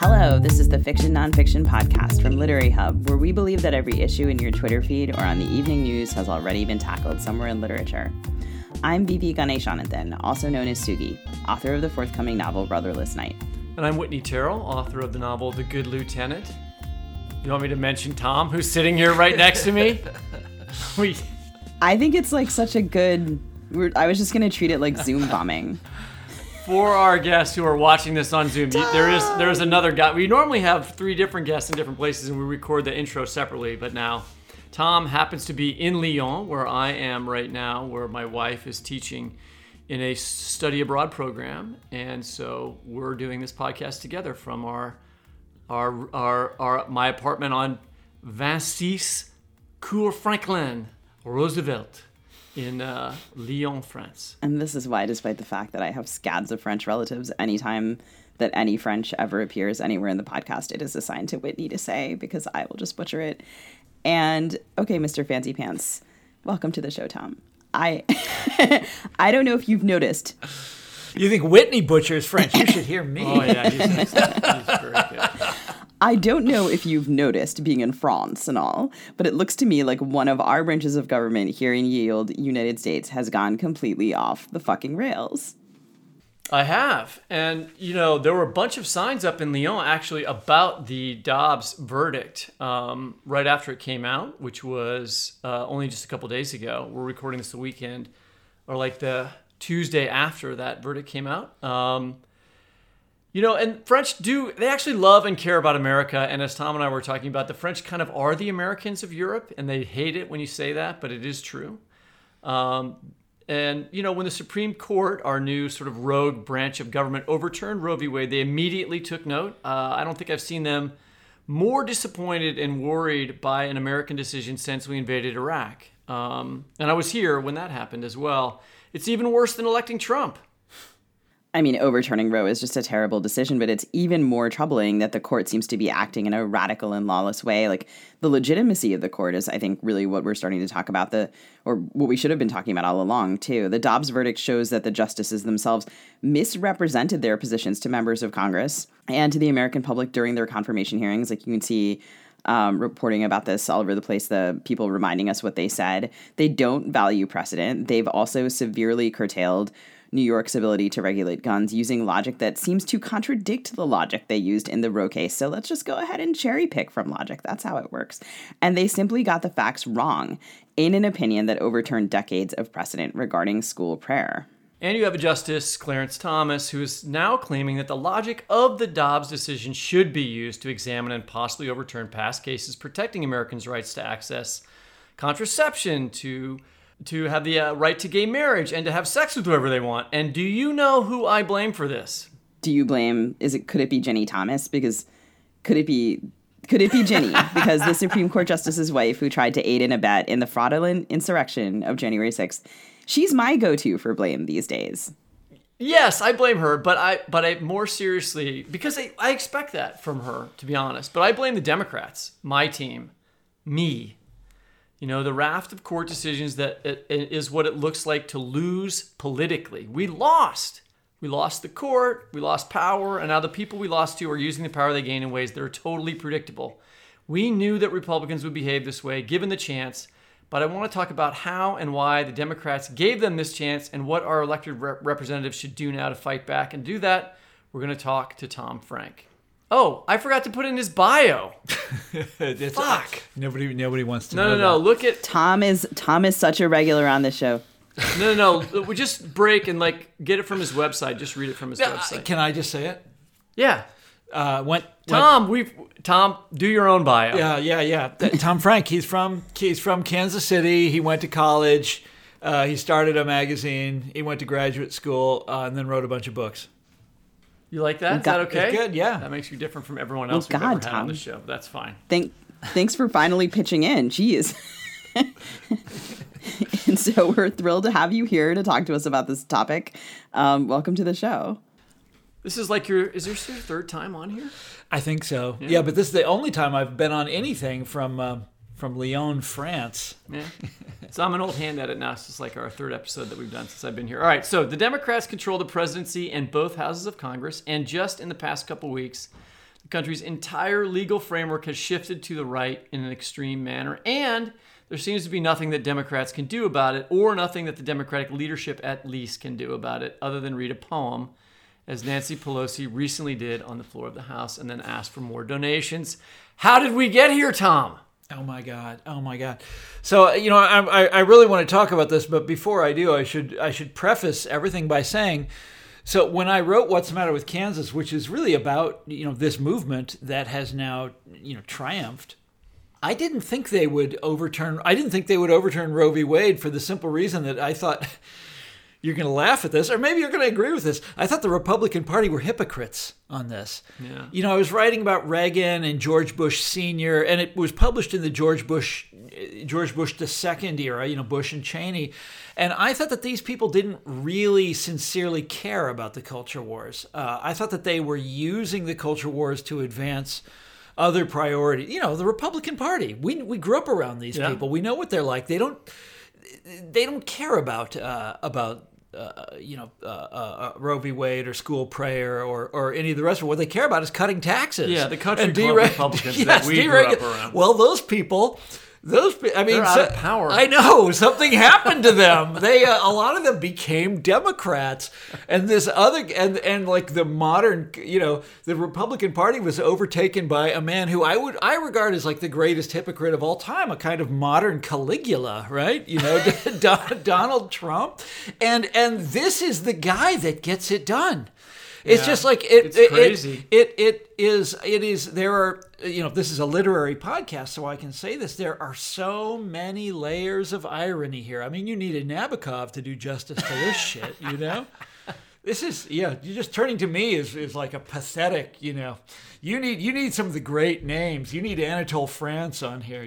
Hello, this is the Fiction Nonfiction podcast from Literary Hub, where we believe that every issue in your Twitter feed or on the evening news has already been tackled somewhere in literature. I'm V.P. Ganeshananthan, also known as Sugi, author of the forthcoming novel Brotherless Night. And I'm Whitney Terrell, author of the novel The Good Lieutenant. You want me to mention Tom, who's sitting here right next to me? I think it's like such a good... I was just going to treat it like Zoom bombing. For our guests who are watching this on Zoom, there is another guy. We normally have 3 different guests in different places, and we record the intro separately. But now, Tom happens to be in Lyon, where I am right now, where my wife is teaching in a study abroad program, and so we're doing this podcast together from my apartment on 26 Cours Franklin Roosevelt in Lyon, France. And this is why, despite the fact that I have scads of French relatives, anytime that any French ever appears anywhere in the podcast, it is assigned to Whitney to say, because I will just butcher it. And, okay, Mr. Fancy Pants, welcome to the show, Tom. I don't know if you've noticed. You think Whitney butchers French? You should hear me. Oh, yeah, he's very good. I don't know if you've noticed, being in France and all, but it looks to me like one of our branches of government here in ye olde United States has gone completely off the fucking rails. I have. And, there were a bunch of signs up in Lyon, actually, about the Dobbs verdict right after it came out, which was only just a couple days ago. We're recording this the weekend, or like the Tuesday after that verdict came out. And French they actually love and care about America. And as Tom and I were talking about, the French kind of are the Americans of Europe, and they hate it when you say that, but it is true. And, when the Supreme Court, our new sort of rogue branch of government, overturned Roe v. Wade, they immediately took note. I don't think I've seen them more disappointed and worried by an American decision since we invaded Iraq. And I was here when that happened as well. It's even worse than electing Trump. I mean, overturning Roe is just a terrible decision, but it's even more troubling that the court seems to be acting in a radical and lawless way. Like, the legitimacy of the court is, I think, really what we're starting to talk about, or what we should have been talking about all along, too. The Dobbs verdict shows that the justices themselves misrepresented their positions to members of Congress and to the American public during their confirmation hearings. Like, you can see reporting about this all over the place, the people reminding us what they said. They don't value precedent. They've also severely curtailed New York's ability to regulate guns using logic that seems to contradict the logic they used in the Roe case. So let's just go ahead and cherry pick from logic. That's how it works. And they simply got the facts wrong in an opinion that overturned decades of precedent regarding school prayer. And you have a Justice, Clarence Thomas, who is now claiming that the logic of the Dobbs decision should be used to examine and possibly overturn past cases protecting Americans' rights to access contraception, to have the right to gay marriage, and to have sex with whoever they want. And do you know who I blame for this? Do you blame, could it be Jenny Thomas? Because could it be Jenny? Because the Supreme Court Justice's wife, who tried to aid and abet in the fraudulent insurrection of January 6th, she's my go-to for blame these days. Yes, I blame her, but I more seriously, because I expect that from her, to be honest. But I blame the Democrats, my team, me. The raft of court decisions that is what it looks like to lose politically. We lost. We lost the court, we lost power, and now the people we lost to are using the power they gain in ways that are totally predictable. We knew that Republicans would behave this way, given the chance, but I want to talk about how and why the Democrats gave them this chance and what our elected representatives should do now to fight back. And do that, we're going to talk to Tom Frank. Oh, I forgot to put in his bio. Fuck. Nobody wants to know. No. Look at Tom is such a regular on this show. No. We just break and get it from his website. Just read it from his website. Can I just say it? Yeah. Tom, do your own bio. Yeah. Tom Frank. He's from Kansas City. He went to college. He started a magazine. He went to graduate school and then wrote a bunch of books. You like that? Is that okay? It's good, yeah. That makes you different from everyone else we've ever had Tom. on the show. That's fine. Thanks for finally pitching in. Jeez. And so we're thrilled to have you here to talk to us about this topic. Welcome to the show. This is is this your 3rd time on here? I think so. Yeah, but this is the only time I've been on anything from Lyon, France. Yeah. So I'm an old hand at it now. It's just like our 3rd episode that we've done since I've been here. All right, so the Democrats control the presidency and both houses of Congress, and just in the past couple weeks, country's entire legal framework has shifted to the right in an extreme manner, and there seems to be nothing that Democrats can do about it, or nothing that the Democratic leadership at least can do about it, other than read a poem, as Nancy Pelosi recently did on the floor of the House, and then ask for more donations. How did we get here, Tom? Oh my God! Oh my God! So I really want to talk about this, but before I do, I should preface everything by saying, so when I wrote "What's the Matter with Kansas," which is really about this movement that has now triumphed, I didn't think they would overturn Roe v. Wade for the simple reason that I thought you're going to laugh at this, or maybe you're going to agree with this. I thought the Republican Party were hypocrites on this. Yeah. I was writing about Reagan and George Bush Sr., and it was published in the George Bush II era, Bush and Cheney. And I thought that these people didn't really sincerely care about the culture wars. I thought that they were using the culture wars to advance other priorities. The Republican Party. We grew up around these people. We know what they're like. They don't care about Roe v. Wade or school prayer or any of the rest of it. What they care about is cutting taxes. Yeah, the country club Republicans that we grew up around. Well, those people, they're out of power. I know, something happened to them. They a lot of them became Democrats, and this other and like the modern, the Republican Party was overtaken by a man who I regard as like the greatest hypocrite of all time, a kind of modern Caligula, right? Donald Trump, and this is the guy that gets it done. It's just like it's crazy. It is. There are. This is a literary podcast, so I can say this. There are so many layers of irony here. I mean, you need a Nabokov to do justice to this shit. This is you're just turning to me is like a pathetic. You need some of the great names. You need Anatole France on here.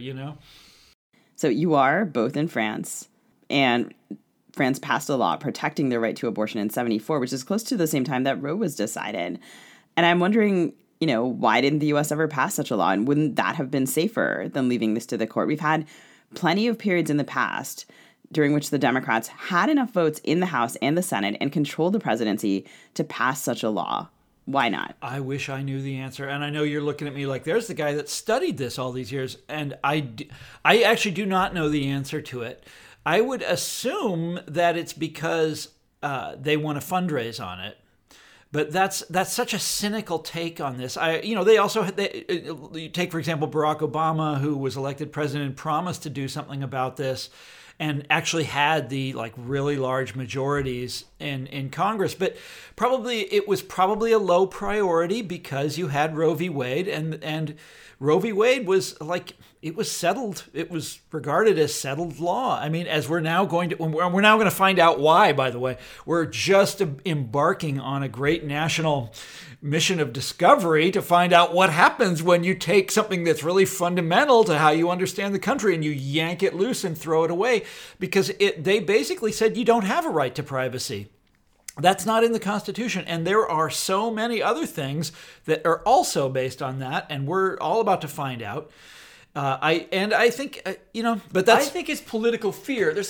So you are both in France, and France passed a law protecting the right to abortion in 1974, which is close to the same time that Roe was decided. And I'm wondering, why didn't the U.S. ever pass such a law? And wouldn't that have been safer than leaving this to the court? We've had plenty of periods in the past during which the Democrats had enough votes in the House and the Senate and controlled the presidency to pass such a law. Why not? I wish I knew the answer. And I know you're looking at me like there's the guy that studied this all these years. And I actually do not know the answer to it. I would assume that it's because they want to fundraise on it, but that's such a cynical take on this. They also you take for example Barack Obama, who was elected president, and promised to do something about this, and actually had the really large majorities in Congress, but it was probably a low priority because you had Roe v. Wade, and Roe v. Wade was it was settled. It was regarded as settled law. I mean, as we're now going to find out why, by the way. We're just embarking on a great national mission of discovery to find out what happens when you take something that's really fundamental to how you understand the country and you yank it loose and throw it away, because they basically said you don't have a right to privacy. That's not in the Constitution, and there are so many other things that are also based on that, and we're all about to find out. I think but I think it's political fear. There's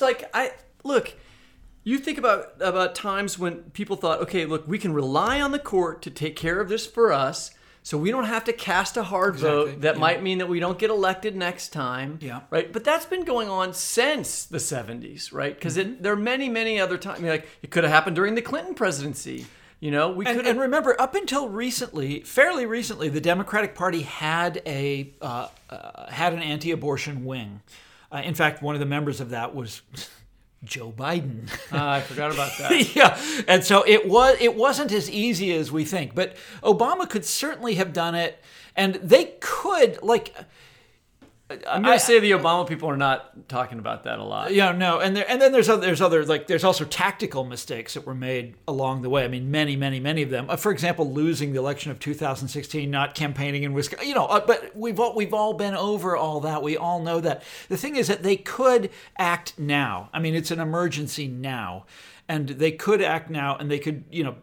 you think about times when people thought, okay, look, we can rely on the court to take care of this for us, so we don't have to cast a hard vote that might mean that we don't get elected next time. Yeah. Right. But that's been going on since the 70s, right? Because there are many, many other times. It could have happened during the Clinton presidency. And remember, up until fairly recently, the Democratic Party had an anti-abortion wing. In fact, one of the members of that was Joe Biden. I forgot about that. Yeah, and so it wasn't as easy as we think. But Obama could certainly have done it, and they could I'm going to say the Obama people are not talking about that a lot. Yeah, no, and then there's also tactical mistakes that were made along the way. I mean, many of them. For example, losing the election of 2016, not campaigning in Wisconsin. But we've all been over all that. We all know that. The thing is that they could act now. I mean, it's an emergency now, and they could act now, and they could,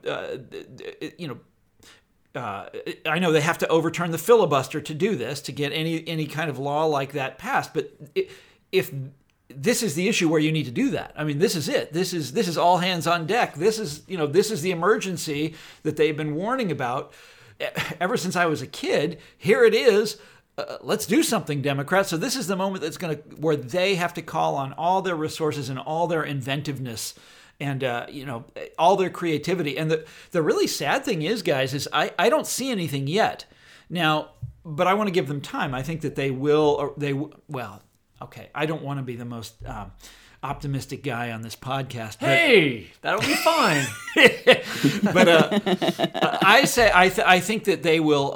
I know they have to overturn the filibuster to do this, to get any kind of law like that passed. But if this is the issue where you need to do that, I mean, this is it. This is all hands on deck. This is the emergency that they've been warning about. ever since I was a kid, here it is. Let's do something, Democrats. So this is the moment where they have to call on all their resources and all their inventiveness and all their creativity. And the really sad thing is, guys, is I don't see anything yet. Now, but I want to give them time. I think that they will. Okay. I don't want to be the most optimistic guy on this podcast. Hey, that'll be fine. But I think that they will.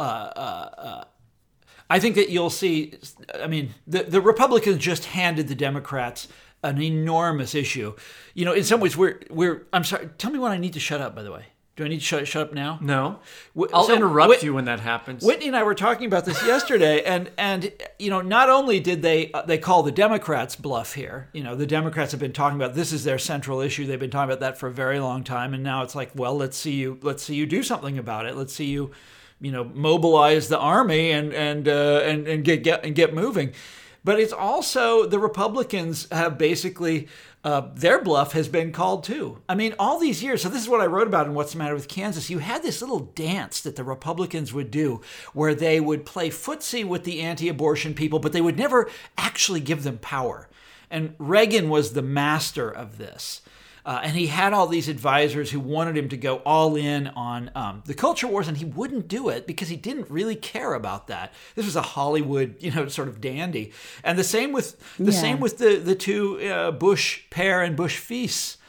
I think that you'll see. I mean, the Republicans just handed the Democrats an enormous issue. In some ways, we're. I'm sorry. Tell me when I need to shut up. By the way, do I need to shut up now? No. I'll interrupt you when that happens. Whitney and I were talking about this yesterday, and not only did they call the Democrats bluff here. The Democrats have been talking about this is their central issue. They've been talking about that for a very long time, and now it's like, well, let's see you do something about it. Let's see you, mobilize the army and get moving. But it's also the Republicans have basically. Their bluff has been called too. I mean, all these years. So this is what I wrote about in What's the Matter with Kansas. You had this little dance that the Republicans would do where they would play footsie with the anti-abortion people, but they would never actually give them power. And Reagan was the master of this. And he had all these advisors who wanted him to go all in on the culture wars, and he wouldn't do it because he didn't really care about that. This was a Hollywood, sort of dandy. And the same with the two Bush père and Bush fils.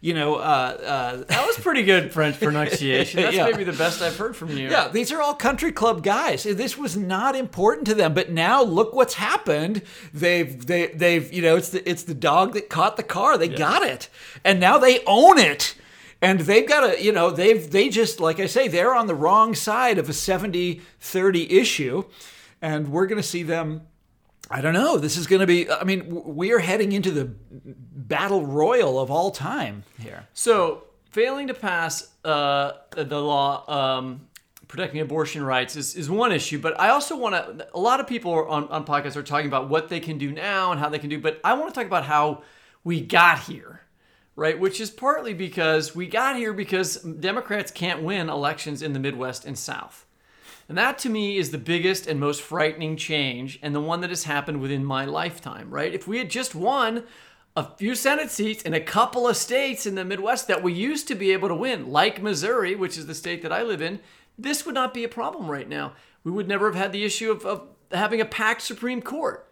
That was pretty good French pronunciation. That's maybe the best I've heard from you. Yeah, these are all country club guys. This was not important to them, but now look what's happened. They've it's the dog that caught the car. They got it, and now they own it. And they've got to, they just, like I say, they're on the wrong side of a 70-30 issue, and we're going to see them. I don't know. This is going to be, we are heading into the battle royal of all time here. So, failing to pass the law protecting abortion rights is one issue, but I also want to, a lot of people on podcasts are talking about what they can do now and how they can do, but I want to talk about how we got here, right? Which is partly because we got here because Democrats can't win elections in the Midwest and South. And that, to me, is the biggest and most frightening change, and the one that has happened within my lifetime, right? If we had just won a few Senate seats in a couple of states in the Midwest that we used to be able to win, like Missouri, which is the state that I live in, this would not be a problem right now. We would never have had the issue of having a packed Supreme Court,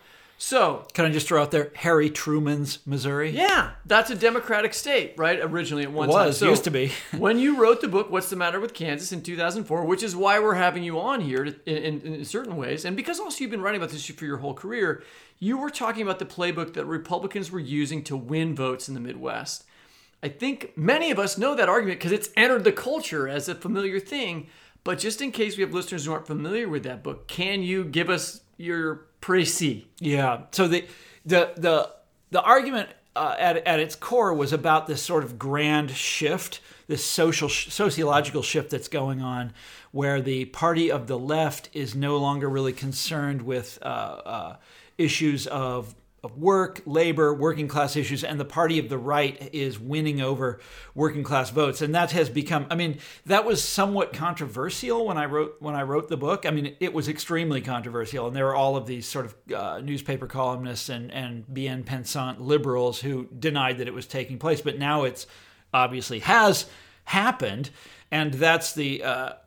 So, can I just throw out there Harry Truman's Missouri? Yeah, that's a Democratic state, right? Originally at one time. Used to be. When you wrote the book, What's the Matter with Kansas in 2004, which is why we're having you on here in certain ways, and because also you've been writing about this issue for your whole career, you were talking about the playbook that Republicans were using to win votes in the Midwest. I think many of us know that argument because it's entered the culture as a familiar thing, but just in case we have listeners who aren't familiar with that book, can you give us your précis? Yeah. So the argument at its core was about this sort of grand shift, this sociological shift that's going on, where the party of the left is no longer really concerned with issues of work, labor, working class issues, and the party of the right is winning over working class votes. And that has become, that was somewhat controversial when I wrote the book. It was extremely controversial. And there were all of these sort of newspaper columnists and bien pensant liberals who denied that it was taking place. But now it's obviously has happened. And that's the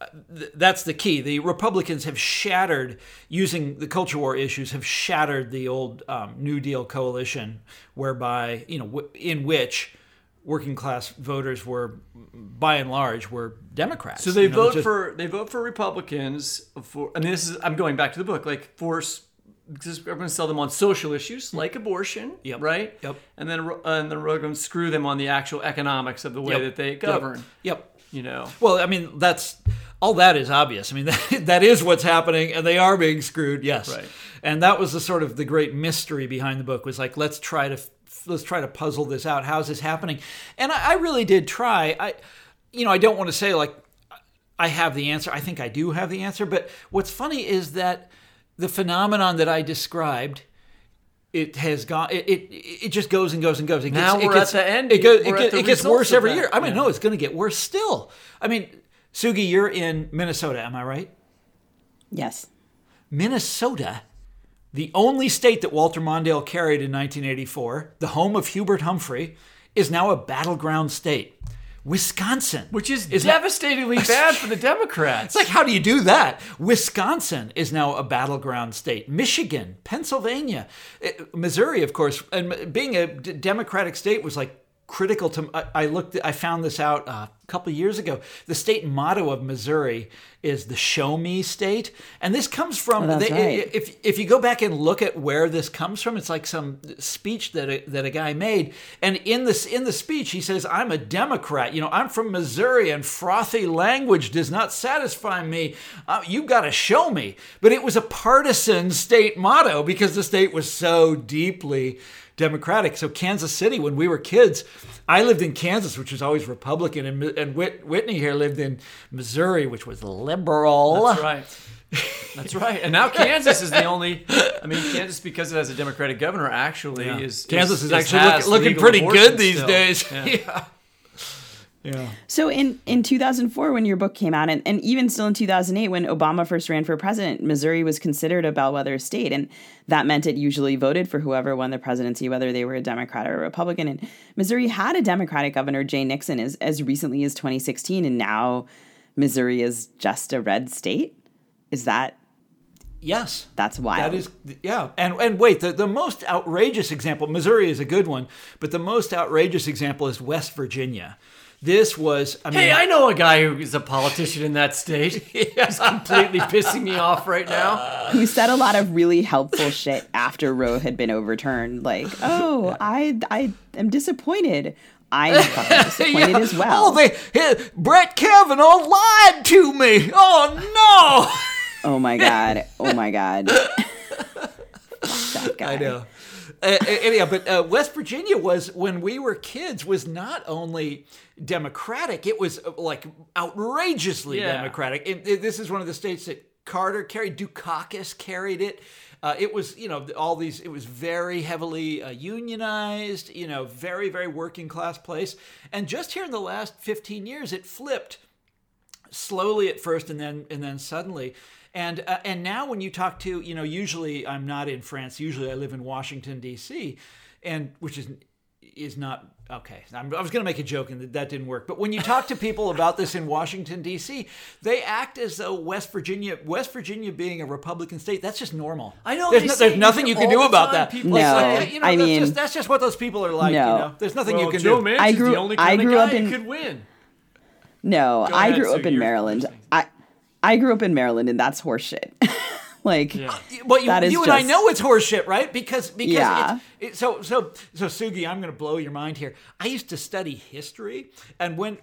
key. The Republicans have shattered, using the culture war issues, have shattered the old New Deal coalition, whereby, in which working class voters were, by and large, were Democrats. So they vote for Republicans for. I'm going back to the book, like for. Because we're going to sell them on social issues like abortion, right? Yep. And then we're going to screw them on the actual economics of the way that they govern. Yep. Well, that's all. That is obvious. That is what's happening, and they are being screwed. Yes, right. And that was the great mystery behind the book. Was like, let's try to puzzle this out. How's this happening? And I really did try. I don't want to say like I have the answer. I think I do have the answer. But what's funny is that the phenomenon that I described. It has gone. It just goes and goes and goes. We're at the end. It gets worse every year. No, it's going to get worse still. Sugi, you're in Minnesota, am I right? Yes. Minnesota, the only state that Walter Mondale carried in 1984, the home of Hubert Humphrey, is now a battleground state. Wisconsin, which is devastatingly bad for the Democrats. It's like, how do you do that? Wisconsin is now a battleground state. Michigan, Pennsylvania, Missouri, of course, and being a Democratic state was like critical to. I found this out a couple of years ago. The state motto of Missouri is the "Show Me State," and this comes from. Right. If you go back and look at where this comes from, it's like some speech that a guy made, and in the speech he says, "I'm a Democrat. I'm from Missouri, and frothy language does not satisfy me. You got to show me." But it was a partisan state motto because the state was so deeply Democratic. So Kansas City, when we were kids, I lived in Kansas, which was always Republican, and Whitney here lived in Missouri, which was liberal. That's right. That's right. And now Kansas is the only. I mean, Kansas, because it has a Democratic governor, actually is. Kansas is actually looking pretty good these days. Yeah. Yeah. So in 2004, when your book came out, and even still in 2008, when Obama first ran for president, Missouri was considered a bellwether state. And that meant it usually voted for whoever won the presidency, whether they were a Democrat or a Republican. And Missouri had a Democratic governor, Jay Nixon, as recently as 2016. And now Missouri is just a red state. Is that? Yes. That's wild. That is, yeah. And wait, the most outrageous example, Missouri is a good one, but the most outrageous example is West Virginia. This was, hey, I know a guy who is a politician in that state. He's completely pissing me off right now. Who said a lot of really helpful shit after Roe had been overturned. Like, I am disappointed. I'm fucking disappointed as well. Brett Kavanaugh lied to me. Oh, no. Oh, my God. Oh, my God. Fuck that guy. I know. Anyhow, but West Virginia was, when we were kids, was not only Democratic, it was like outrageously Democratic. This is one of the states that Carter carried. Dukakis carried it. It was, all these, it was very heavily unionized, very, very working class place. And just here in the last 15 years, it flipped slowly at first and then suddenly. And now when you talk to, usually I'm not in France. Usually I live in Washington, D.C., and which is not, okay. I was going to make a joke and that didn't work. But when you talk to people about this in Washington, D.C., they act as though West Virginia being a Republican state, that's just normal. I know. There's nothing you can do about that. No, that's just what those people are like. No. There's nothing you can Joe do. Manchin's the only kind of guy who could win. No, Go ahead, I grew up Sugi, in you're Maryland. I grew up in Maryland, and that's horseshit. But you and I know it's horseshit, right? Because Yeah. So Sugi, I'm going to blow your mind here. I used to study history, and when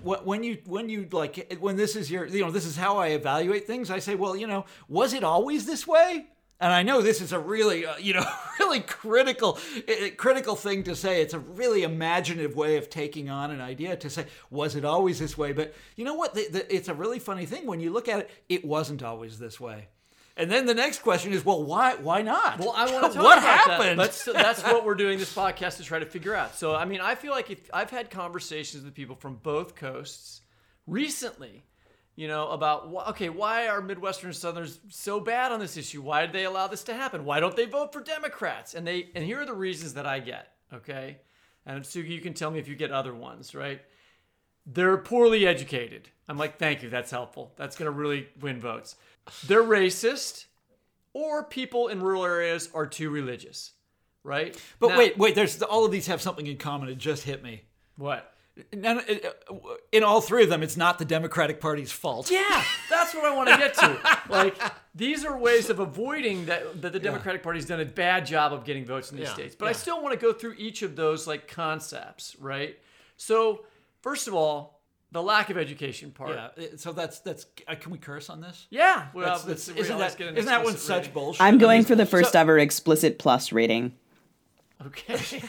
this is your, this is how I evaluate things. I say, well, was it always this way? And I know this is a really, really critical thing to say. It's a really imaginative way of taking on an idea to say, was it always this way? But you know what? It's a really funny thing when you look at it. It wasn't always this way. And then the next question is, well, why not? Well, I want to talk what about happened? That. That's what we're doing this podcast to try to figure out. So, I mean, I feel like if I've had conversations with people from both coasts recently, about, why are Midwestern Southerners so bad on this issue? Why did they allow this to happen? Why don't they vote for Democrats? And here are the reasons that I get, okay? And Sugi, you can tell me if you get other ones, right? They're poorly educated. I'm like, thank you, that's helpful. That's going to really win votes. They're racist, or people in rural areas are too religious, right? But now, wait, there's all of these have something in common. It just hit me. What? In all three of them, it's not the Democratic Party's fault. Yeah, that's what I want to get to. These are ways of avoiding that the Democratic Party's done a bad job of getting votes in these states. But I still want to go through each of those concepts, right? So, first of all, the lack of education part. Yeah. So that's can we curse on this? Yeah. Well, isn't that one such bullshit? I'm going for the first ever explicit plus rating. Okay.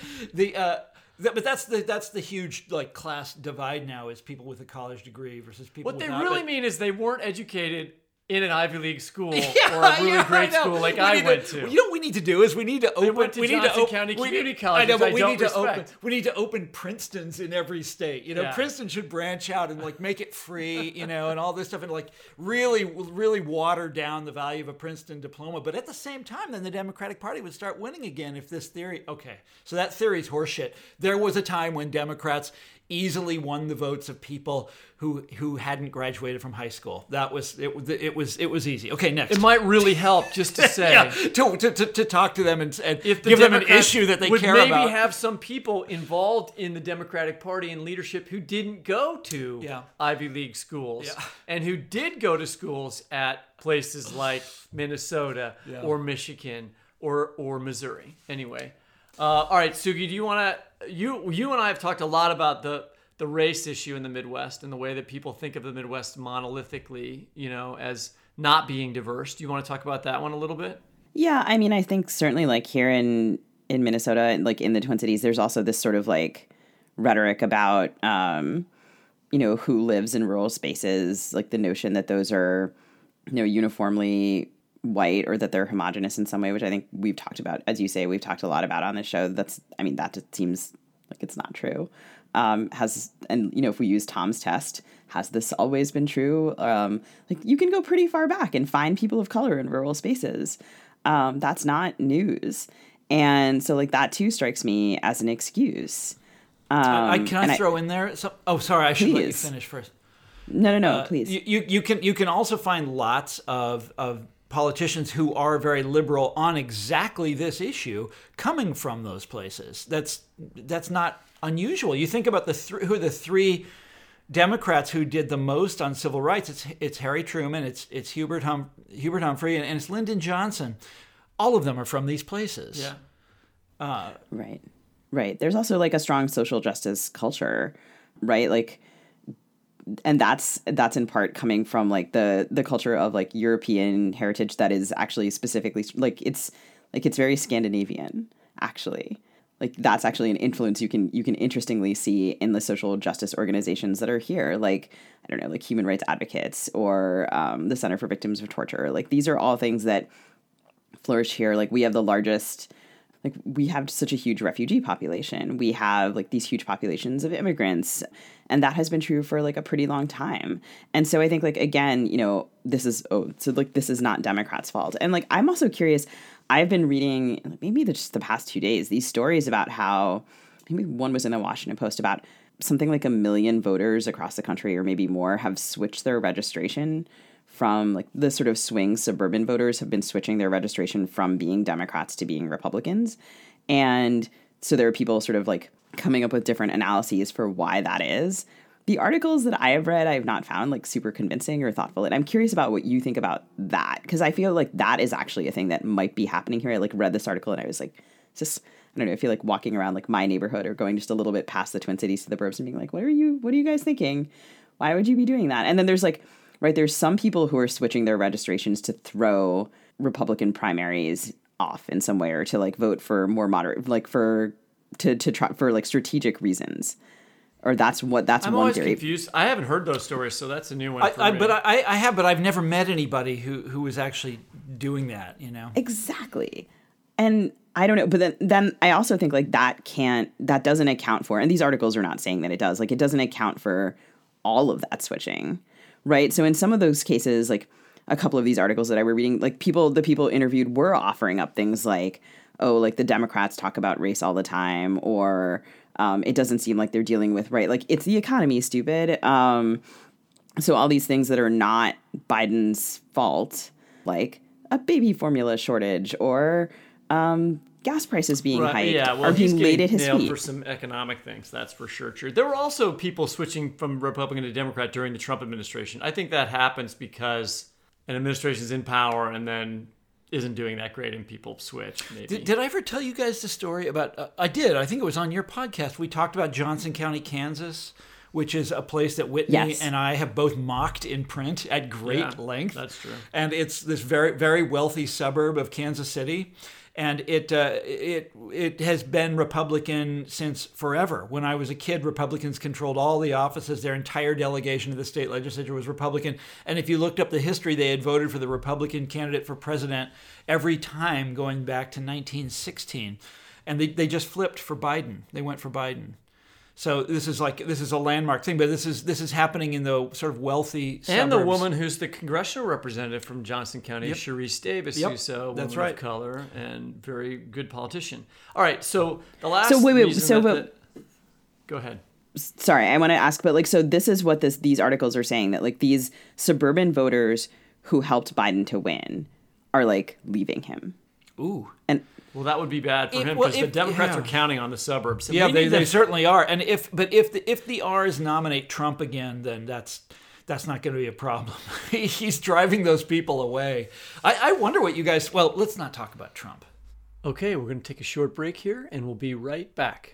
But that's the huge class divide now, is people with a college degree versus people. What without. What they really mean is they weren't educated in an Ivy League school or a really great school like I went to. You know what we need to do is we need to open. went to Johnson County Community College, I know, but which I don't respect. we need to open Princetons in every state. You know, Yeah. Princeton should branch out and like make it free. You know, and all this stuff, and like really water down the value of a Princeton diploma. But at the same time, then the Democratic Party would start winning again if this theory. Okay, so that theory's horseshit. There was a time when Democrats easily won the votes of people who hadn't graduated from high school. That was it was easy. Okay, next. It might really help just to say to talk to them and if the give them an Democrats issue that they would care maybe about. have some people involved in the Democratic Party and leadership who didn't go to Ivy League schools and who did go to schools at places like Minnesota or Michigan or Missouri. Anyway, all right, Sugi, do you want to? You and I have talked a lot about the race issue in the Midwest and the way that people think of the Midwest monolithically, you know, as not being diverse. Do you want to talk about that one a little bit? Yeah, I mean, I think certainly like here in Minnesota and like in the Twin Cities, there's also this sort of like rhetoric about, you know, who lives in rural spaces, like the notion that those are, you know, uniformly white or that they're homogenous in some way, which I think we've talked about, as you say, we've talked a lot about on this show. That just seems like it's not true. And you know, if we use Tom's test, has this always been true? Like you can go pretty far back and find people of color in rural spaces. That's not news. And so like that too strikes me as an excuse. Can I throw in there? Sorry, I should let you finish first. No, please. You can also find lots of politicians who are very liberal on exactly this issue coming from those places. That's not unusual. You think about who are the three Democrats who did the most on civil rights. It's Harry Truman, it's Hubert Humphrey, and it's Lyndon Johnson. All of them are from these places. Yeah. Right. There's also like a strong social justice culture, right? Like, and that's in part coming from like the culture of like European heritage that is actually specifically like it's very Scandinavian actually. Like that's actually an influence you can interestingly see in the social justice organizations that are here, like I don't know, like Human Rights Advocates or the Center for Victims of Torture. Like these are all things that flourish here. Like we have the largest, like we have such a huge refugee population. We have like these huge populations of immigrants, and that has been true for like a pretty long time. And so I think like again, you know, this is not Democrats' fault. And like I'm also curious. I've been reading maybe just the past 2 days these stories about how maybe one was in the Washington Post about something like 1 million voters across the country or maybe more have switched their registration from like the sort of swing suburban voters have been switching their registration from being Democrats to being Republicans. And so there are people sort of like coming up with different analyses for why that is. The articles that I have read, I have not found like super convincing or thoughtful. And I'm curious about what you think about that, because I feel like that is actually a thing that might be happening here. I like read this article and I was like, it's just, I don't know, I feel like walking around like my neighborhood or going just a little bit past the Twin Cities to the burbs and being like, what are you guys thinking? Why would you be doing that? And then there's like, right, there's some people who are switching their registrations to throw Republican primaries off in some way or to like vote for more moderate, like to try for like strategic reasons. Or that's I'm one always theory. confused. I haven't heard those stories, so that's a new one for me. But I have, but I've never met anybody who was actually doing that, you know? Exactly. And I don't know, but then I also think like that doesn't account for, and these articles are not saying that it does, like it doesn't account for all of that switching, right? So in some of those cases, like a couple of these articles that I were reading, like the people interviewed were offering up things like, oh, like the Democrats talk about race all the time, or it doesn't seem like they're dealing with, right, like it's the economy, stupid. So all these things that are not Biden's fault, like a baby formula shortage or gas prices being hiked, are being laid at his feet. For some economic things, that's for sure true. There were also people switching from Republican to Democrat during the Trump administration. I think that happens because an administration is in power and then isn't doing that great and people switch, maybe. Did I ever tell you guys the story about... I did. I think it was on your podcast. We talked about Johnson County, Kansas, which is a place that Whitney and I have both mocked in print at great length. That's true. And it's this very, very wealthy suburb of Kansas City. And it has been Republican since forever. When I was a kid, Republicans controlled all the offices. Their entire delegation of the state legislature was Republican. And if you looked up the history, they had voted for the Republican candidate for president every time going back to 1916. And they just flipped for Biden. They went for Biden. So this is a landmark thing, but this is happening in the sort of wealthy suburbs. And the woman who's the congressional representative from Johnson County, Yep. Sharice Davis, Yep. who's a woman That's right. of color and very good politician. All right, so the last So wait, reason go ahead. Sorry, I want to ask, but like, so this is what these articles are saying, that like these suburban voters who helped Biden to win are like leaving him. Ooh. And Well, that would be bad for him because the Democrats are counting on the suburbs. And Yeah, we need they to- certainly are. And if the R's nominate Trump again, then that's not going to be a problem. He's driving those people away. I wonder what you guys. Well, let's not talk about Trump. Okay, we're going to take a short break here, and we'll be right back.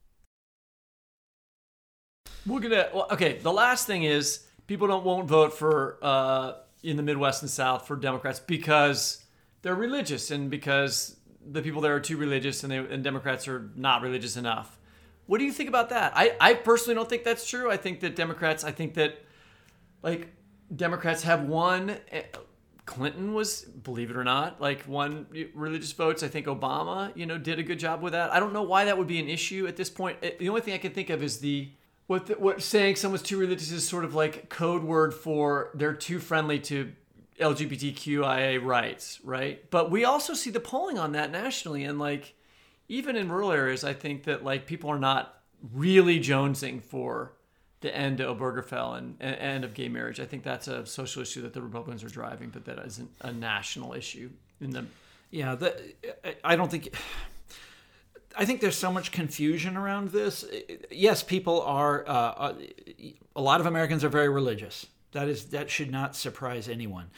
The last thing is people won't vote for in the Midwest and South for Democrats because they're religious and because the people there are too religious and Democrats are not religious enough. What do you think about that? I personally don't think that's true. I think that Democrats have won. Clinton was, believe it or not, won religious votes. I think Obama, did a good job with that. I don't know why that would be an issue at this point. The only thing I can think of is what saying someone's too religious is sort of like code word for they're too friendly to LGBTQIA rights, right? But we also see the polling on that nationally, and even in rural areas, I think that people are not really jonesing for the end of Obergefell and end of gay marriage. I think that's a social issue that the Republicans are driving, but that isn't a national issue. I think there's so much confusion around this. Yes, people are. A lot of Americans are very religious. That should not surprise anyone.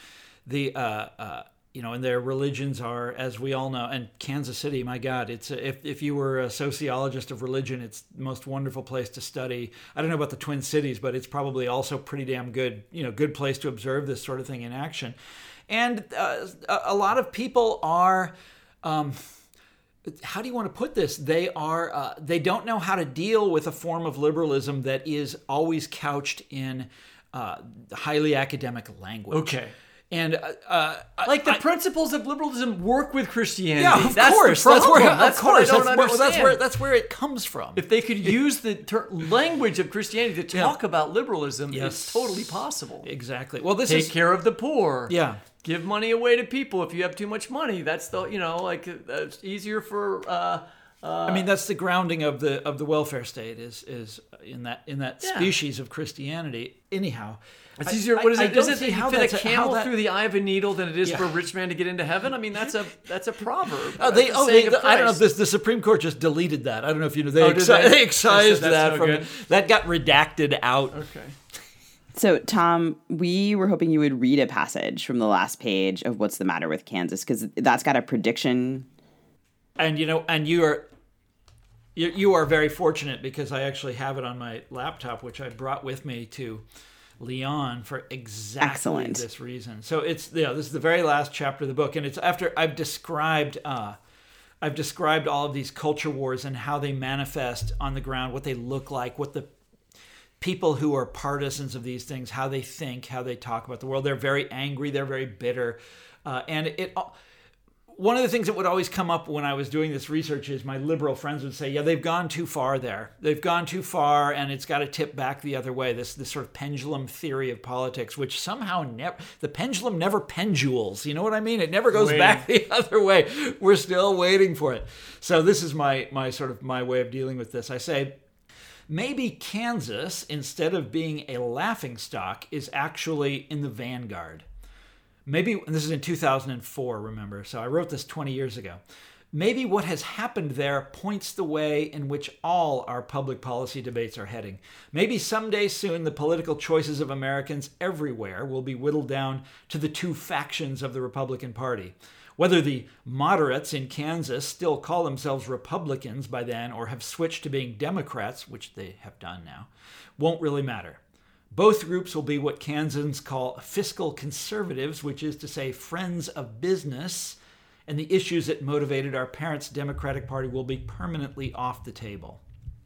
And their religions are, as we all know, and Kansas City, my God, it's if you were a sociologist of religion, it's the most wonderful place to study. I don't know about the Twin Cities, but it's probably also pretty damn good, good place to observe this sort of thing in action. And a lot of people are, how do you want to put this? They don't know how to deal with a form of liberalism that is always couched in highly academic language. Okay. And the principles of liberalism work with Christianity. Yeah, of that's course. The problem. That's what I don't understand. That's where it comes from. If they could use the language of Christianity to talk about liberalism, Yes. it's totally possible. Exactly. Well, Take care of the poor. Yeah. Give money away to people if you have too much money. That's it's easier for. That's the grounding of the welfare state is in that species of Christianity. Anyhow, it's easier. What is it? Is it how fit a that's camel how through the eye of a needle than it is for a rich man to get into heaven? I mean, that's a proverb. I don't know if the Supreme Court just deleted that. I don't know if you know they excised that from that got redacted out. Okay. So, Tom, we were hoping you would read a passage from the last page of What's the Matter with Kansas, because that's got a prediction. And you are very fortunate because I actually have it on my laptop, which I brought with me to Lyon for exactly this reason. So this is the very last chapter of the book, and it's after I've described all of these culture wars and how they manifest on the ground, what they look like, what the people who are partisans of these things, how they think, how they talk about the world. They're very angry. They're very bitter. One of the things that would always come up when I was doing this research is my liberal friends would say, yeah, they've gone too far there. They've gone too far, and it's got to tip back the other way, this sort of pendulum theory of politics, which somehow the pendulum never pendules. You know what I mean? It never goes back the other way. We're still waiting for it. So this is my way of dealing with this. I say, maybe Kansas, instead of being a laughingstock, is actually in the vanguard. Maybe, and this is in 2004, remember, so I wrote this 20 years ago. Maybe what has happened there points the way in which all our public policy debates are heading. Maybe someday soon the political choices of Americans everywhere will be whittled down to the two factions of the Republican Party. Whether the moderates in Kansas still call themselves Republicans by then or have switched to being Democrats, which they have done now, won't really matter. Both groups will be what Kansans call fiscal conservatives, which is to say friends of business and the issues that motivated our parents' Democratic Party will be permanently off the table.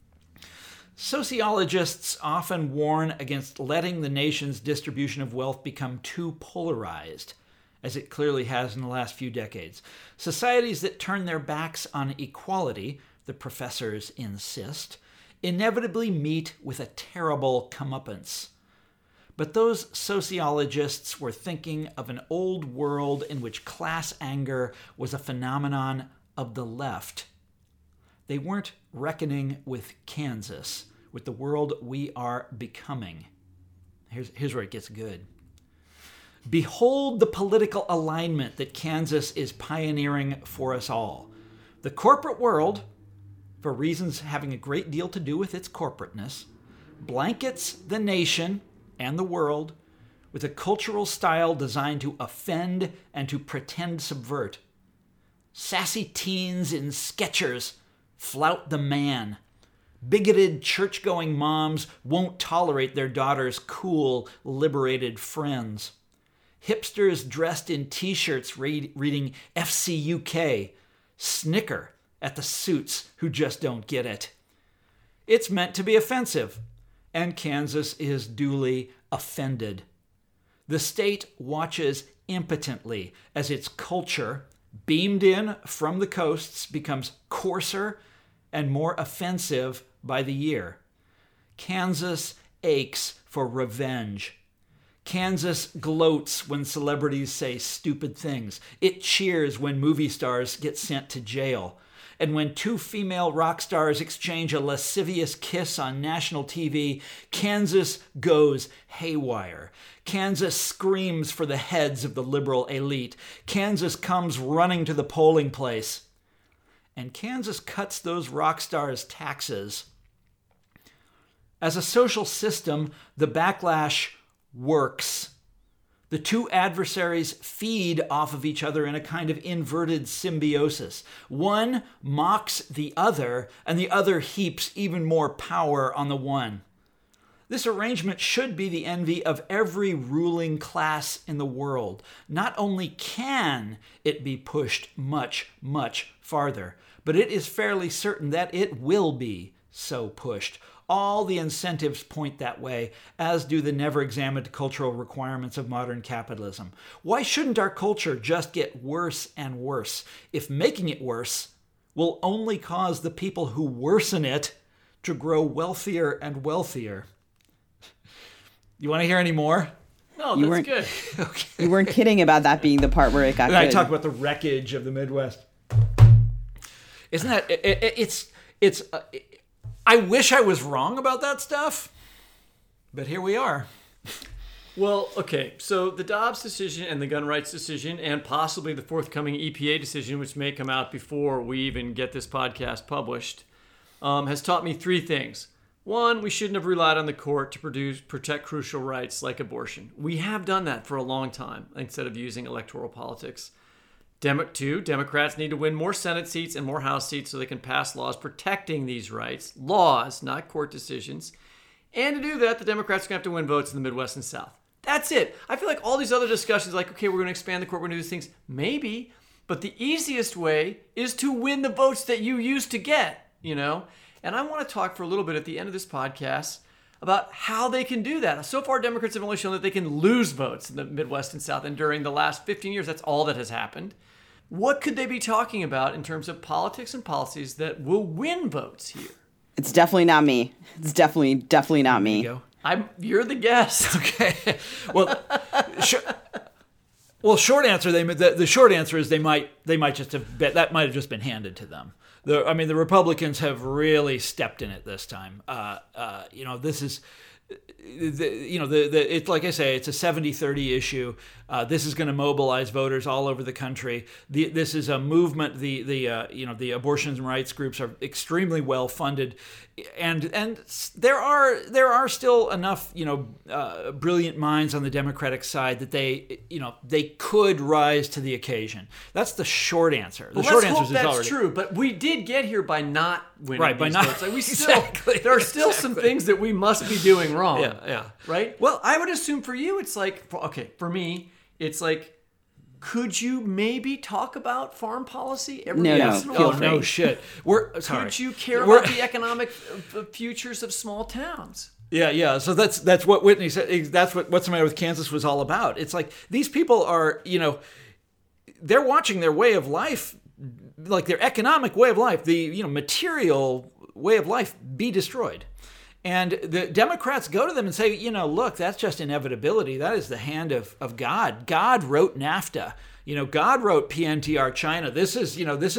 Sociologists often warn against letting the nation's distribution of wealth become too polarized, as it clearly has in the last few decades. Societies that turn their backs on equality, the professors insist, inevitably meet with a terrible comeuppance. But those sociologists were thinking of an old world in which class anger was a phenomenon of the left. They weren't reckoning with Kansas, with the world we are becoming. Here's where it gets good. Behold the political alignment that Kansas is pioneering for us all. The corporate world, for reasons having a great deal to do with its corporateness, blankets the nation and the world with a cultural style designed to offend and to pretend subvert. Sassy teens in Skechers flout the man. Bigoted church-going moms won't tolerate their daughters' cool, liberated friends. Hipsters dressed in t-shirts reading FCUK snicker at the suits who just don't get it. It's meant to be offensive, and Kansas is duly offended. The state watches impotently as its culture, beamed in from the coasts, becomes coarser and more offensive by the year. Kansas aches for revenge. Kansas gloats when celebrities say stupid things. It cheers when movie stars get sent to jail. And when two female rock stars exchange a lascivious kiss on national TV, Kansas goes haywire. Kansas screams for the heads of the liberal elite. Kansas comes running to the polling place. And Kansas cuts those rock stars' taxes. As a social system, the backlash works. The two adversaries feed off of each other in a kind of inverted symbiosis. One mocks the other, and the other heaps even more power on the one. This arrangement should be the envy of every ruling class in the world. Not only can it be pushed much, much farther, but it is fairly certain that it will be so pushed. All the incentives point that way, as do the never-examined cultural requirements of modern capitalism. Why shouldn't our culture just get worse and worse, if making it worse will only cause the people who worsen it to grow wealthier and wealthier? You want to hear any more? No, You that's weren't- good. Okay. You weren't kidding about that being the part where it got And I good. talk about the wreckage of the Midwest. Isn't that I wish I was wrong about that stuff, but here we are. Well, okay, so the Dobbs decision and the gun rights decision and possibly the forthcoming EPA decision, which may come out before we even get this podcast published, has taught me three things. One, we shouldn't have relied on the court to protect crucial rights like abortion. We have done that for a long time instead of using electoral politics. Two, Democrats need to win more Senate seats and more House seats so they can pass laws protecting these rights. Laws, not court decisions. And to do that, the Democrats are going to have to win votes in the Midwest and South. That's it. I feel like all these other discussions, like, okay, we're going to expand the court, we're going to do these things. Maybe, but the easiest way is to win the votes that you used to get, you know? And I want to talk for a little bit at the end of this podcast about how they can do that. So far, Democrats have only shown that they can lose votes in the Midwest and South. And during the last 15 years, that's all that has happened. What could they be talking about in terms of politics and policies that will win votes here? It's definitely not me. It's definitely not me. Go. You're the guest. Okay. Well, short answer. The short answer is they might just have that might have just been handed to them. The Republicans have really stepped in it this time. This is. It's like I say, it's a 70-30 issue. This is going to mobilize voters all over the country. This is a movement. The abortion rights groups are extremely well funded, and there are still enough brilliant minds on the Democratic side that they could rise to the occasion. That's the short answer. The short answer is that's already true, but we did get here by not winning. Right, by these not- votes. Like, we still Exactly, there are still some things that we must be doing wrong. Yeah. Right? Well, I would assume for you, it's like, for me, it's like Could you maybe talk about foreign policy every No, once in a feel while? free. No shit. We're sorry. Could you care about the economic futures of small towns? Yeah. So that's what Whitney said. That's What's the Matter with Kansas was all about. It's like these people are, they're watching their way of life, like their economic way of life, the material way of life, be destroyed. And the Democrats go to them and say, look, that's just inevitability. That is the hand of God. God wrote NAFTA. God wrote PNTR China. This is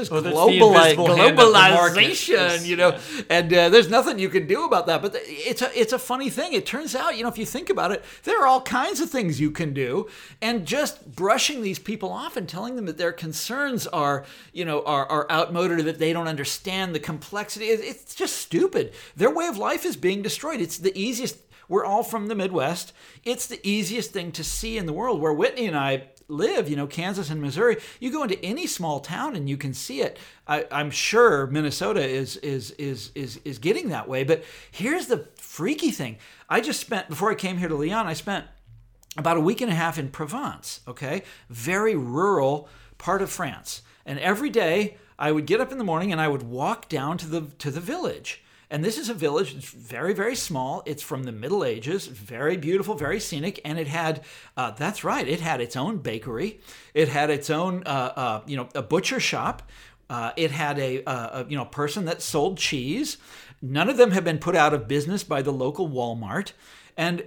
globalization, and there's nothing you can do about that. But it's a funny thing. It turns out, if you think about it, there are all kinds of things you can do, and just brushing these people off and telling them that their concerns are outmoded, or that they don't understand the complexity. It's just stupid. Their way of life is being destroyed. It's the easiest. We're all from the Midwest. It's the easiest thing to see in the world. Where Whitney and I live, Kansas and Missouri, you go into any small town and you can see it. I'm sure Minnesota is getting that way. But here's the freaky thing. Before I came here to Lyon, I spent about a week and a half in Provence, okay? Very rural part of France. And every day I would get up in the morning and I would walk down to the village. And this is a village. It's very, very small. It's from the Middle Ages. Very beautiful, very scenic. And it had, that's right, it had its own bakery. It had its own, a butcher shop. It had a person that sold cheese. None of them have been put out of business by the local Walmart. And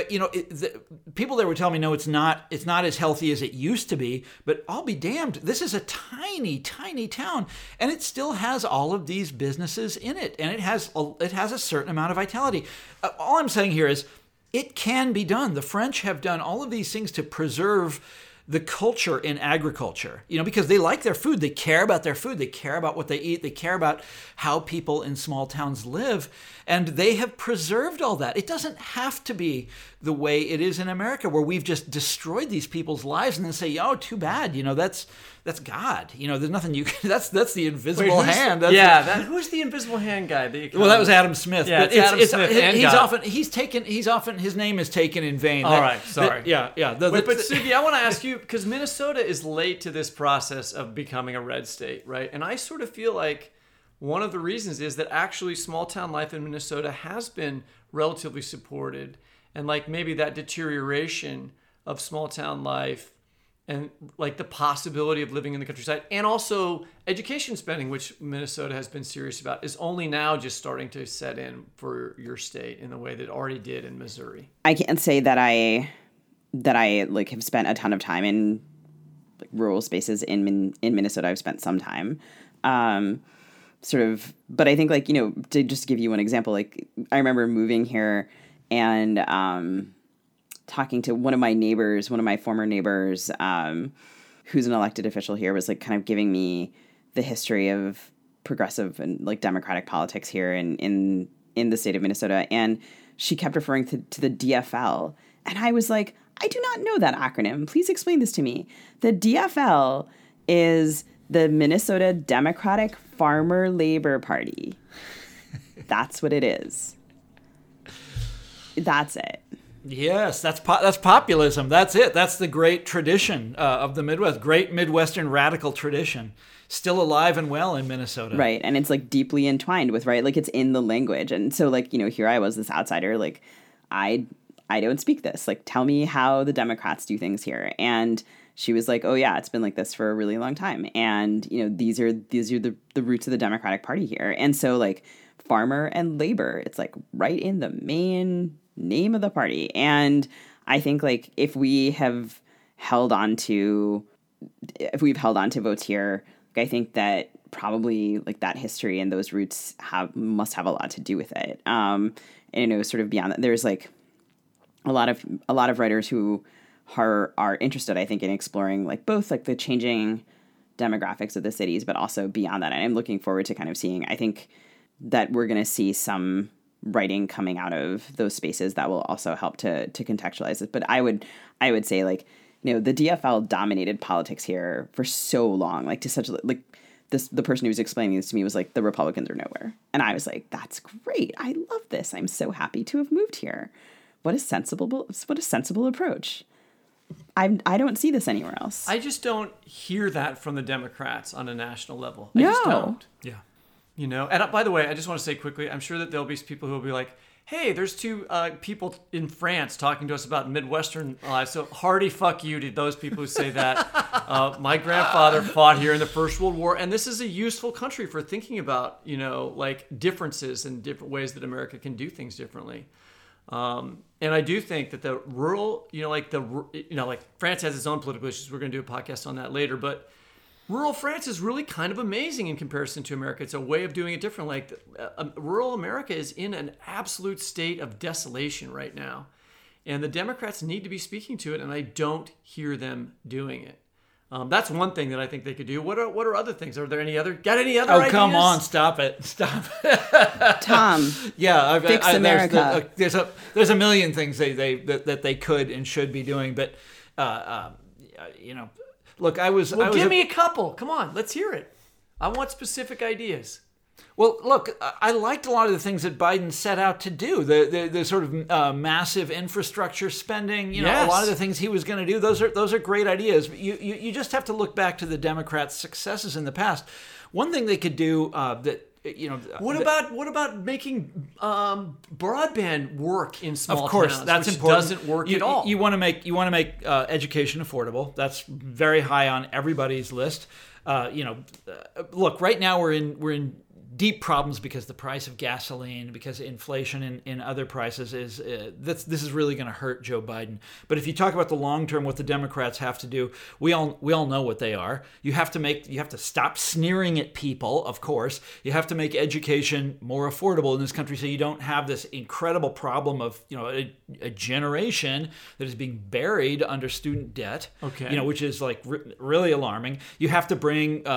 people there were telling me, no, it's not as healthy as it used to be. But I'll be damned, this is a tiny, tiny town, and it still has all of these businesses in it, and it has a certain amount of vitality. All I'm saying here is, it can be done. The French have done all of these things to preserve the culture in agriculture, because they like their food. They care about their food. They care about what they eat. They care about how people in small towns live. And they have preserved all that. It doesn't have to be the way it is in America, where we've just destroyed these people's lives and then say, oh, too bad. That's God. There's nothing you can, that's the invisible hand. Who's the invisible hand guy? Well, that was Adam Smith. Yeah, but Adam Smith. His name is taken in vain. All right, sorry. But Sugi, I want to ask you, because Minnesota is late to this process of becoming a red state, right? And I sort of feel like one of the reasons is that actually small town life in Minnesota has been relatively supported, and like maybe that deterioration of small town life and like the possibility of living in the countryside, and also education spending, which Minnesota has been serious about, is only now just starting to set in for your state in the way that it already did in Missouri. I can't say that I like have spent a ton of time in like rural spaces in Minnesota. I've spent some time, but I think to just give you one example, like I remember moving here and talking to one of my former neighbors, who's an elected official here, was like kind of giving me the history of progressive and like democratic politics here in the state of Minnesota. And she kept referring to the DFL. And I was like, I do not know that acronym. Please explain this to me. The DFL is the Minnesota Democratic Farmer Labor Party. That's what it is. That's it. Yes, that's populism. That's it. That's the great tradition of the Midwest, great Midwestern radical tradition, still alive and well in Minnesota. Right, and it's like deeply entwined with, right, like it's in the language. And so like, here I was, this outsider, like I don't speak this. Like, tell me how the Democrats do things here. And she was like, oh yeah, it's been like this for a really long time. And, these are the roots of the Democratic Party here. And so like farmer and labor, it's like right in the main name of the party. And I think like if we've held on to votes here, like, I think that probably like that history and those roots must have a lot to do with it. And sort of beyond that, there's like a lot of writers who are interested, I think, in exploring like both like the changing demographics of the cities, but also beyond that. And I'm looking forward to kind of seeing, I think that we're going to see some writing coming out of those spaces that will also help to contextualize it. But I would say like, the DFL dominated politics here for so long, like to such like this, the person who was explaining this to me was like, the Republicans are nowhere. And I was like, that's great. I love this. I'm so happy to have moved here. What a sensible approach. I don't see this anywhere else. I just don't hear that from the Democrats on a national level. I just don't. Yeah. You know, and by the way, I just want to say quickly, I'm sure that there'll be people who will be like, hey, there's two people in France talking to us about Midwestern lives. So hearty fuck you to those people who say that. My grandfather fought here in the First World War, and this is a useful country for thinking about, you know, like differences and different ways that America can do things differently. And I do think that the rural, like France has its own political issues. We're going to do a podcast on that later, but rural France is really kind of amazing in comparison to America. It's a way of doing it differently. Like rural America is in an absolute state of desolation right now, and the Democrats need to be speaking to it, and I don't hear them doing it. That's one thing that I think they could do. What are other things? Are there any other? Got any other ideas? Oh, come on! Stop it! Tom. Yeah, fix America. There's a million things that they could and should be doing, but look, give me a couple. Come on, let's hear it. I want specific ideas. Well, look, I liked a lot of the things that Biden set out to do. The sort of massive infrastructure spending. A lot of the things he was going to do. Those are great ideas. You just have to look back to the Democrats' successes in the past. One thing they could do What about making broadband work in small towns? Of course, that's which important. Doesn't work at all. You want to make education affordable. That's very high on everybody's list. Look, right now we're in deep problems because the price of gasoline, because inflation in other prices is this is really going to hurt Joe Biden. But if you talk about the long term, what the Democrats have to do, we all know what they are. You have to stop sneering at people. Of course, you have to make education more affordable in this country, so you don't have this incredible problem of a generation that is being buried under student debt. Okay, which is like really alarming. You have to bring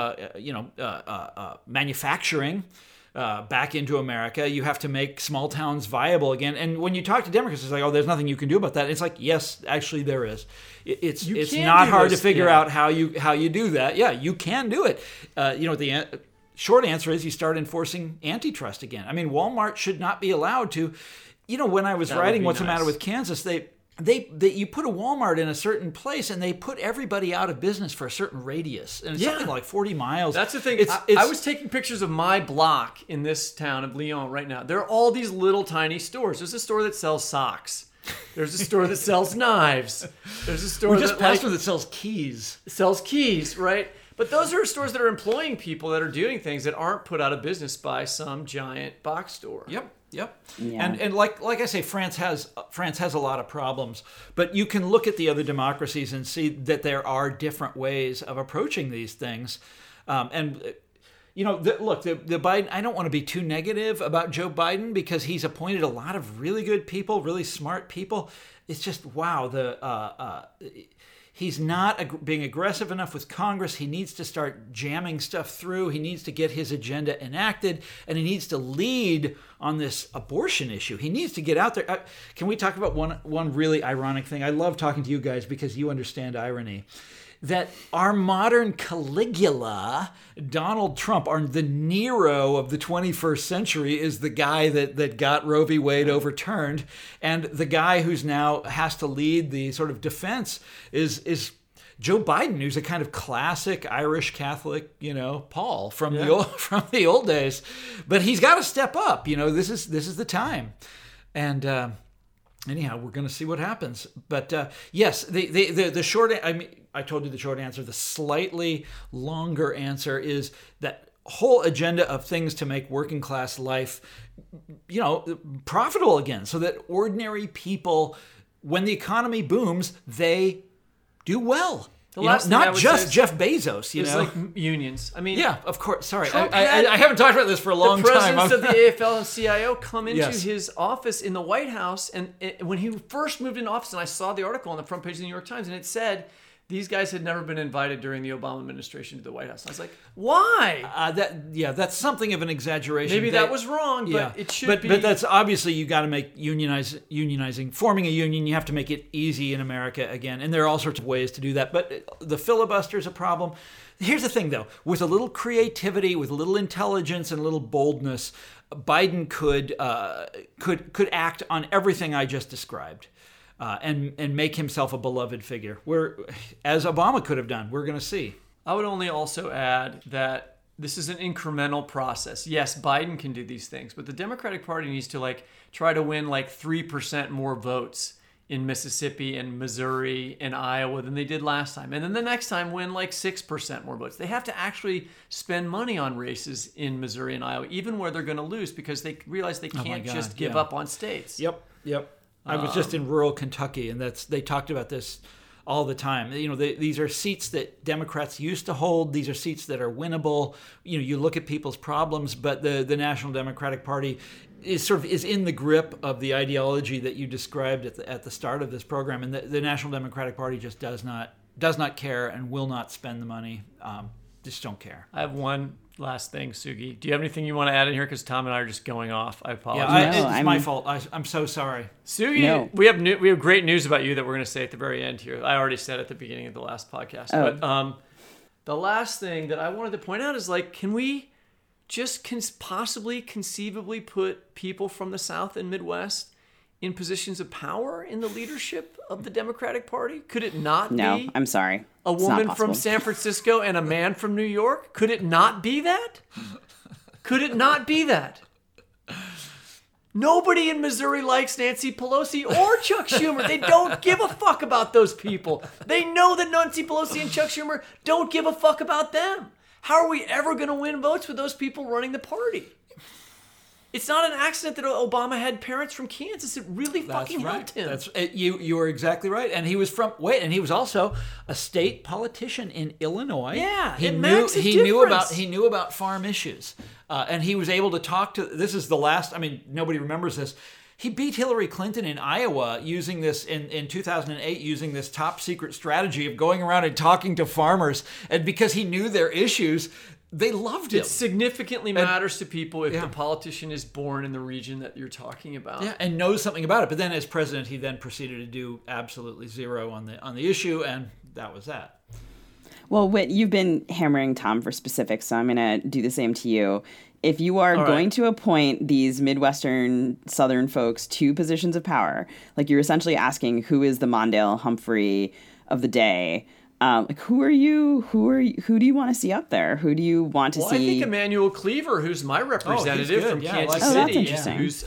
manufacturing back into America. You have to make small towns viable again. And when you talk to Democrats, it's like, oh, there's nothing you can do about that. It's like, yes, actually there is. It's not hard to figure out how you do that. Yeah, you can do it. The short answer is you start enforcing antitrust again. I mean, Walmart should not be allowed to. When I was writing What's the Matter with Kansas, you put a Walmart in a certain place and they put everybody out of business for a certain radius. And it's something like 40 miles. That's the thing. I was taking pictures of my block in this town of Lyon right now. There are all these little tiny stores. There's a store that sells socks. There's a store that sells knives. There's a store that sells keys. Sells keys, right? But those are stores that are employing people that are doing things that aren't put out of business by some giant box store. Yep. Yeah. And like I say, France has a lot of problems, but you can look at the other democracies and see that there are different ways of approaching these things. Look, the Biden. I don't want to be too negative about Joe Biden because he's appointed a lot of really good people, really smart people. It's just wow. He's not being aggressive enough with Congress. He needs to start jamming stuff through. He needs to get his agenda enacted, and he needs to lead on this abortion issue. He needs to get out there. Can we talk about one really ironic thing? I love talking to you guys because you understand irony. That our modern Caligula, Donald Trump, the Nero of the 21st century, is the guy that got Roe v. Wade overturned. And the guy who's now has to lead the sort of defense is Joe Biden, who's a kind of classic Irish Catholic, Paul from the old days. But he's got to step up. This is the time. And anyhow, we're going to see what happens. But yes, the short. I told you the short answer. The slightly longer answer is that whole agenda of things to make working class life, profitable again, so that ordinary people, when the economy booms, they do well. Not just Jeff Bezos, It's like unions. I mean, yeah, of course. Sorry, I haven't talked about this for a long time. The presidents of the AFL and CIO come into his office in the White House, and when he first moved into office, and I saw the article on the front page of the New York Times, and it said these guys had never been invited during the Obama administration to the White House. I was like, why? That's something of an exaggeration. Maybe that was wrong, but it should be. But that's obviously you got to make unionizing, forming a union. You have to make it easy in America again, and there are all sorts of ways to do that. But the filibuster is a problem. Here's the thing, though: with a little creativity, with a little intelligence, and a little boldness, Biden could act on everything I just described. and make himself a beloved figure. As Obama could have done. We're going to see. I would only also add that this is an incremental process. Yes, Biden can do these things, but the Democratic Party needs to try to win 3% more votes in Mississippi and Missouri and Iowa than they did last time. And then the next time win 6% more votes. They have to actually spend money on races in Missouri and Iowa, even where they're going to lose, because they realize they can't just give up on states. Yep. I was just in rural Kentucky, and they talked about this all the time. These are seats that Democrats used to hold. These are seats that are winnable. You look at people's problems, but the National Democratic Party is in the grip of the ideology that you described at the start of this program, and the National Democratic Party just does not care and will not spend the money. Just don't care. I have one last thing, Sugi. Do you have anything you want to add in here? Because Tom and I are just going off. I apologize. Yeah, it's my fault. I'm so sorry. Sugi, no. we have great news about you that we're going to say at the very end here. I already said at the beginning of the last podcast. Oh. But the last thing that I wanted to point out is can we just possibly conceivably put people from the South and Midwest in positions of power in the leadership of the Democratic Party? Could it not be? No, I'm sorry. A woman from San Francisco and a man from New York? Could it not be that? Could it not be that? Nobody in Missouri likes Nancy Pelosi or Chuck Schumer. They don't give a fuck about those people. They know that Nancy Pelosi and Chuck Schumer don't give a fuck about them. How are we ever going to win votes with those people running the party? It's not an accident that Obama had parents from Kansas. It really fucking helped him. You are exactly right. And he was also a state politician in Illinois. Yeah, he knew about farm issues, and he was able to talk to. This is the last. I mean, nobody remembers this. He beat Hillary Clinton in Iowa using this in 2008, using this top secret strategy of going around and talking to farmers, and because he knew their issues. They loved him. It significantly matters to people if the politician is born in the region that you're talking about. Yeah, and knows something about it. But then as president, he then proceeded to do absolutely zero on the issue, and that was that. Well, Whit, you've been hammering Tom for specifics, so I'm going to do the same to you. If you are going to appoint these Midwestern Southern folks to positions of power, you're essentially asking who is the Mondale Humphrey of the day. Who are you? Who do you want to see up there? Who do you want to see? I think Emanuel Cleaver, who's my representative from Kansas City, that's interesting. Who's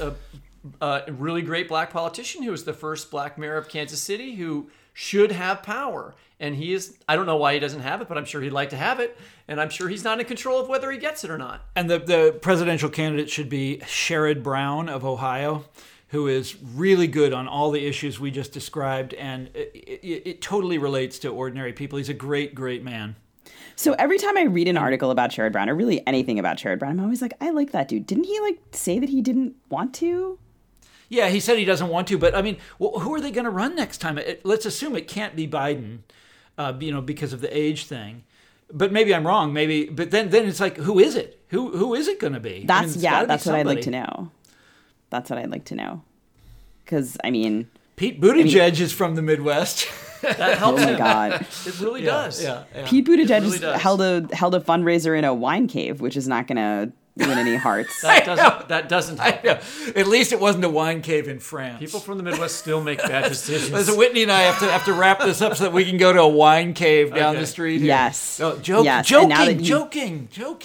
a really great black politician who was the first black mayor of Kansas City, who should have power. And he is, I don't know why he doesn't have it, but I'm sure he'd like to have it. And I'm sure he's not in control of whether he gets it or not. And the presidential candidate should be Sherrod Brown of Ohio, who is really good on all the issues we just described, and it totally relates to ordinary people. He's a great, great man. So every time I read an article about Sherrod Brown, or really anything about Sherrod Brown, I'm always like, I like that dude. Didn't he say that he didn't want to? Yeah, he said he doesn't want to, but I mean, who are they going to run next time? Let's assume it can't be Biden, because of the age thing. But maybe I'm wrong. But then it's who is it? Who is it going to be? That's what I'd like to know. That's what I'd like to know. Because, Pete Buttigieg is from the Midwest. That helps. Oh, my God. It really does. Yeah. Pete Buttigieg really held a fundraiser in a wine cave, which is not going to win any hearts. That doesn't help. At least it wasn't a wine cave in France. People from the Midwest still make bad decisions. So Whitney and I have to wrap this up so that we can go to a wine cave down the street here. Yes. Oh, yes. Joking.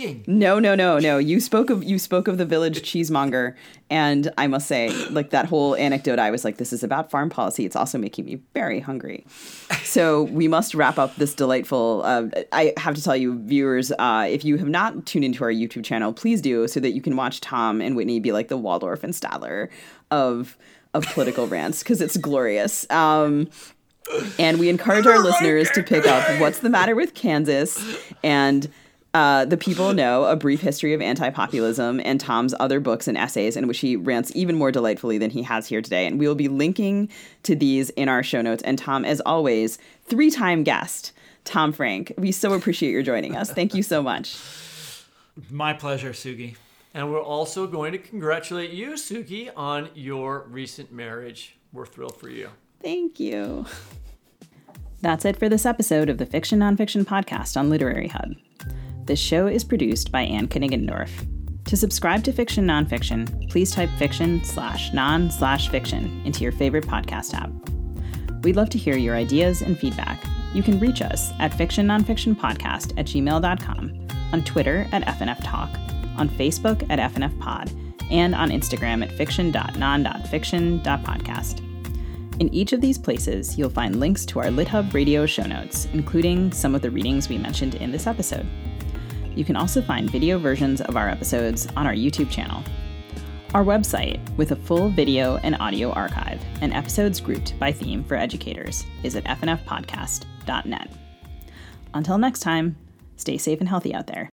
No. You spoke of the village cheesemonger, and I must say, that whole anecdote, I was like, this is about farm policy. It's also making me very hungry. So we must wrap up this delightful. I have to tell you, viewers, if you have not tuned into our YouTube channel, please do, so that you can watch Tom and Whitney be like the Waldorf and Statler of political rants, because it's glorious. And we encourage our listeners to pick up What's the Matter with Kansas and The People Know, A Brief History of Anti-Populism, and Tom's other books and essays in which he rants even more delightfully than he has here today. And we will be linking to these in our show notes. And Tom, as always, 3-time guest, Tom Frank, we so appreciate your joining us. Thank you so much. My pleasure, Sugi. And we're also going to congratulate you, Sugi, on your recent marriage. We're thrilled for you. Thank you. That's it for this episode of the Fiction Nonfiction Podcast on Literary Hub. This show is produced by Anne Knigendorf. To subscribe to Fiction Nonfiction, please type fiction/non/fiction into your favorite podcast app. We'd love to hear your ideas and feedback. You can reach us at fictionnonfictionpodcast@gmail.com, on Twitter at FNF Talk, on Facebook at FNF Pod, and on Instagram at fiction.non.fiction.podcast. In each of these places, you'll find links to our LitHub radio show notes, including some of the readings we mentioned in this episode. You can also find video versions of our episodes on our YouTube channel. Our website, with a full video and audio archive and episodes grouped by theme for educators, is at fnfpodcast.net. Until next time, stay safe and healthy out there.